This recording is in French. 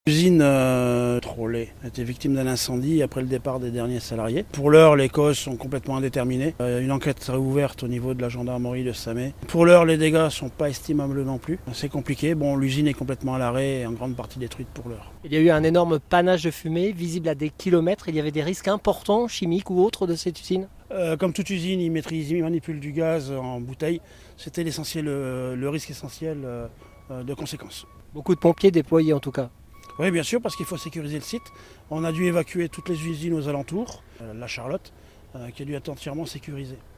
L'usine Trolley a été victime d'un incendie après le départ des derniers salariés. Pour l'heure, les causes sont complètement indéterminées. Une enquête sera ouverte au niveau de la gendarmerie de Samé. Pour l'heure, les dégâts ne sont pas estimables non plus. C'est compliqué. L'usine est complètement à l'arrêt et en grande partie détruite pour l'heure. Il y a eu un énorme panache de fumée, visible à des kilomètres. Il y avait des risques importants, chimiques ou autres, de cette usine. Comme toute usine, ils manipulent du gaz en bouteille. C'était le risque essentiel de conséquences. Beaucoup de pompiers déployés en tout cas. Oui, bien sûr, parce qu'il faut sécuriser le site. On a dû évacuer toutes les usines aux alentours, la Charlotte, qui a dû être entièrement sécurisée.